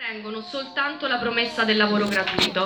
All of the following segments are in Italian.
Tengono soltanto la promessa del lavoro gratuito.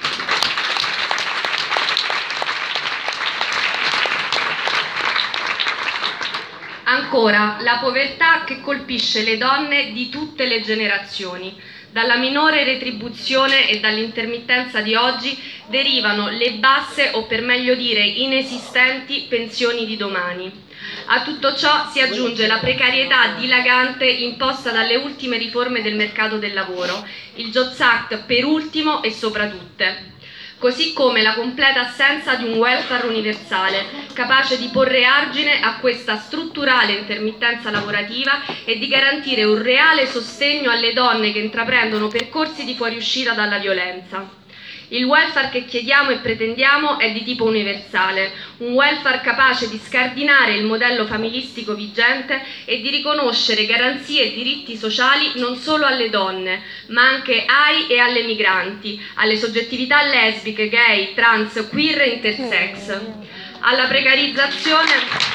Ancora, la povertà che colpisce le donne di tutte le generazioni. Dalla minore retribuzione e dall'intermittenza di oggi derivano le basse, o per meglio dire inesistenti, pensioni di domani. A tutto ciò si aggiunge la precarietà dilagante imposta dalle ultime riforme del mercato del lavoro, il Jobs Act per ultimo e sopra tutte, così come la completa assenza di un welfare universale, capace di porre argine a questa strutturale intermittenza lavorativa e di garantire un reale sostegno alle donne che intraprendono percorsi di fuoriuscita dalla violenza. Il welfare che chiediamo e pretendiamo è di tipo universale, un welfare capace di scardinare il modello familistico vigente e di riconoscere garanzie e diritti sociali non solo alle donne, ma anche ai e alle migranti, alle soggettività lesbiche, gay, trans, queer e intersex, alla precarizzazione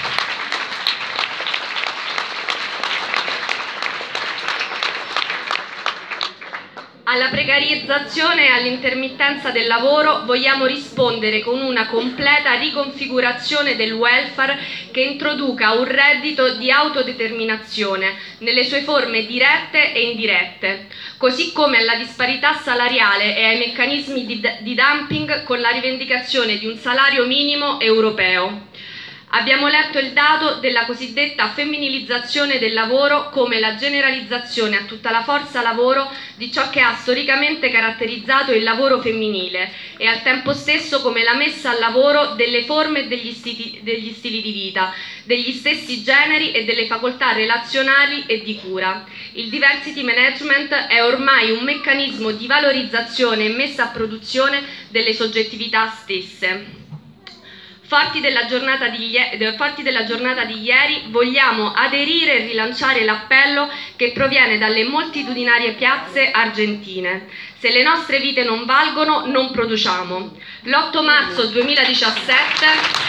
e all'intermittenza del lavoro vogliamo rispondere con una completa riconfigurazione del welfare che introduca un reddito di autodeterminazione nelle sue forme dirette e indirette, così come alla disparità salariale e ai meccanismi di dumping con la rivendicazione di un salario minimo europeo. Abbiamo letto il dato della cosiddetta femminilizzazione del lavoro come la generalizzazione a tutta la forza lavoro di ciò che ha storicamente caratterizzato il lavoro femminile e al tempo stesso come la messa al lavoro delle forme e degli stili di vita, degli stessi generi e delle facoltà relazionali e di cura. Il diversity management è ormai un meccanismo di valorizzazione e messa a produzione delle soggettività stesse. Forti della giornata di ieri, vogliamo aderire e rilanciare l'appello che proviene dalle moltitudinarie piazze argentine. Se le nostre vite non valgono, non produciamo. L'8 marzo 2017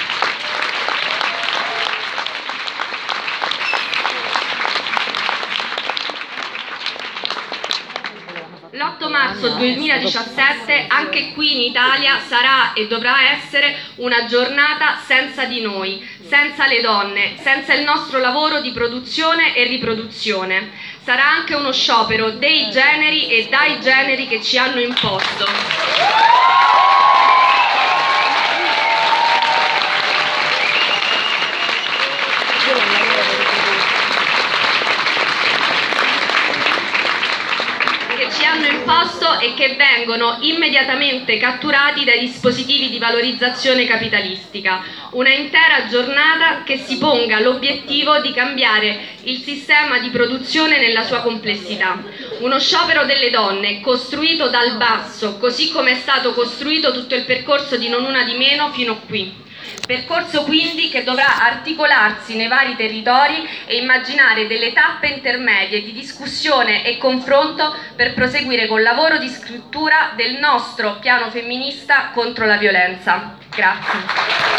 L'8 marzo 2017 anche qui in Italia sarà e dovrà essere una giornata senza di noi, senza le donne, senza il nostro lavoro di produzione e riproduzione. Sarà anche uno sciopero dei generi e dai generi che ci hanno imposto. E che vengono immediatamente catturati dai dispositivi di valorizzazione capitalistica. Una intera giornata che si ponga l'obiettivo di cambiare il sistema di produzione nella sua complessità. Uno sciopero delle donne costruito dal basso, così come è stato costruito tutto il percorso di Non Una di Meno fino a qui. Percorso quindi che dovrà articolarsi nei vari territori e immaginare delle tappe intermedie di discussione e confronto per proseguire col lavoro di scrittura del nostro piano femminista contro la violenza. Grazie.